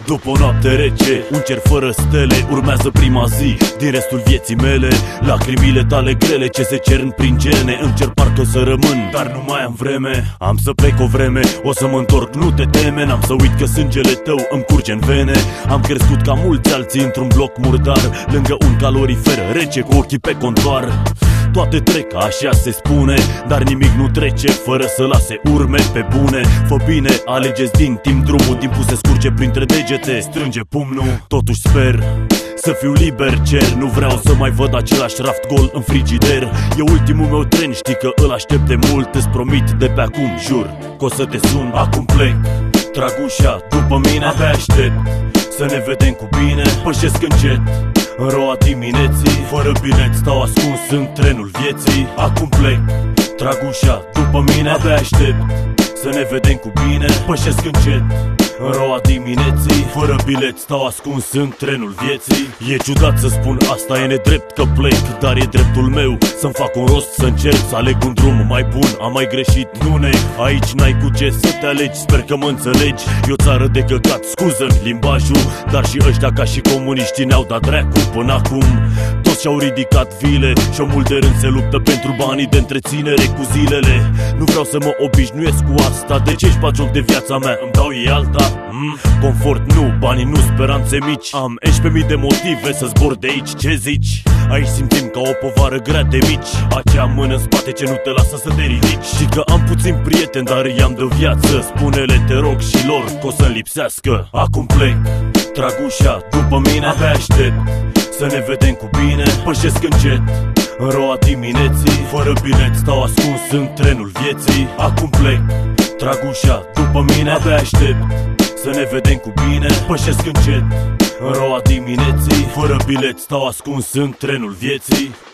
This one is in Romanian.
După o noapte rece, un cer fără stele, urmează prima zi din restul vieții mele. Lacrimile tale grele ce se cern prin gene, îmi cer parcă să rămân, dar nu mai am vreme. Am să plec o vreme, o să mă întorc, nu te teme. N-am să uit că sângele tău îmi curge în vene. Am crescut ca mulți alții într-un bloc murdar, lângă un calorifer rece cu ochii pe contoar. Toate trec, așa se spune, dar nimic nu trece fără să lase urme pe bune. Fă bine, alegeți din timp drumul, timpul se scurge printre degete, strânge pumnul. Totuși sper să fiu liber, cer, nu vreau să mai văd același raft gol în frigider. E ultimul meu tren, știi că îl aștept de mult. Îți promit de pe acum, jur, că o să te sun. Acum plec, trag ușa după mine, abia aștept să ne vedem cu bine. Pășesc încet în roa dimineții, fără bilet, stau ascuns în trenul vieții. Acum plec, trag ușa după mine, abia aștept să ne vedem cu bine. Pășesc încet în roa dimineții, fără bilet, stau ascuns în trenul vieții. E ciudat să spun asta, e nedrept că plec, dar e dreptul meu să-mi fac un rost, să încerc să aleg un drum mai bun. Am mai greșit, nu neg, aici n-ai cu ce să te alegi, sper că mă înțelegi. E o țară de căcat, scuză-mi limbajul, dar și ăștia ca și comuniștii ne-au dat dracu până acum. Toți și-au ridicat vile și o mult de rând se luptă pentru banii de întreținere cu zilele. Nu vreau să mă obișnuiesc cu asta, de ce-și bat joc de viața mea, îmi dau ei alta? Confort nu, banii nu, speranțe mici. Am 11.000 de motive să zbor de aici, ce zici? Aici simțim ca o povară grea de mici, acea mână în spate ce nu te lasă să te ridici. Și că am puțin prieteni, dar i-am de viață, spune-le te rog și lor că o să-mi lipsească. Acum plec, trag ușa după mine, abia aștept să ne vedem cu bine. Pășesc încet în roa dimineții, fără bilet, stau ascuns în trenul vieții. Acum plec, trag ușa după mine, abia aștept să ne vedem cu bine. Pășesc încet în roa dimineții, fără bilet, stau ascuns în trenul vieții.